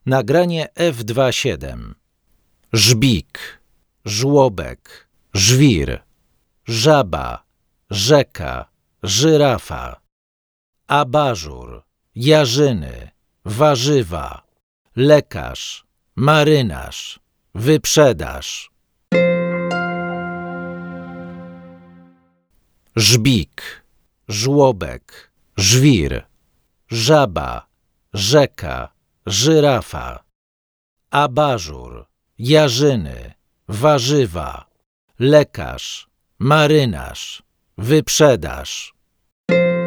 Nagranie F2.7. Żbik, żłobek, żwir, żaba, rzeka, żyrafa. Abażur, jarzyny, warzywa, lekarz, marynarz, wyprzedaż. Żbik, żłobek, żwir, żaba, rzeka, żyrafa. Abażur, jarzyny, warzywa, lekarz, marynarz, wyprzedaż.